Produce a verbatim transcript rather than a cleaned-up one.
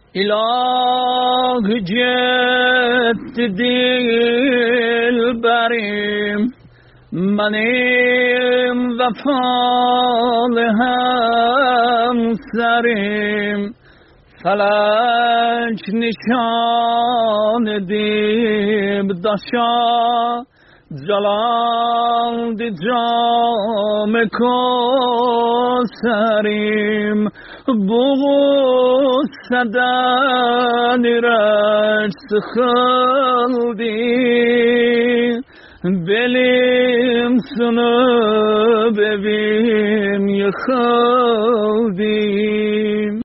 İlah cetti dilberim, benim vefalı hemserim. Felek nişan edip daşa, calandı cam-ı Kevserim. Bu gusseden ireç sıkıldı, belim sınıp evim yıkıldı.